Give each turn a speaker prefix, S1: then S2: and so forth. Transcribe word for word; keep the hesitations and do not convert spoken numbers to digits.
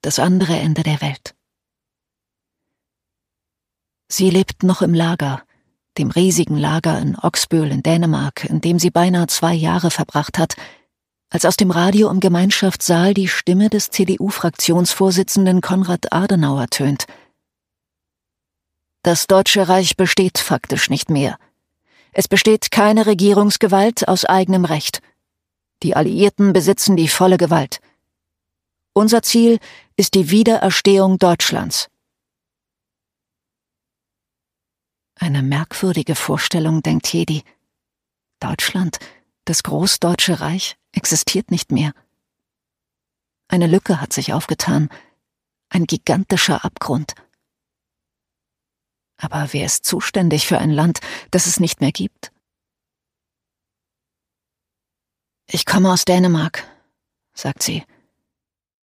S1: das andere Ende der Welt. Sie lebt noch im Lager, dem riesigen Lager in Oksbøl in Dänemark, in dem sie beinahe zwei Jahre verbracht hat, als aus dem Radio im Gemeinschaftssaal die Stimme des C D U-Fraktionsvorsitzenden Konrad Adenauer tönt. Das Deutsche Reich besteht faktisch nicht mehr. Es besteht keine Regierungsgewalt aus eigenem Recht. Die Alliierten besitzen die volle Gewalt. Unser Ziel ist die Wiedererstehung Deutschlands. Eine merkwürdige Vorstellung, denkt Hedi. Deutschland, das Großdeutsche Reich, existiert nicht mehr. Eine Lücke hat sich aufgetan, ein gigantischer Abgrund. Aber wer ist zuständig für ein Land, das es nicht mehr gibt? Ich komme aus Dänemark, sagt sie.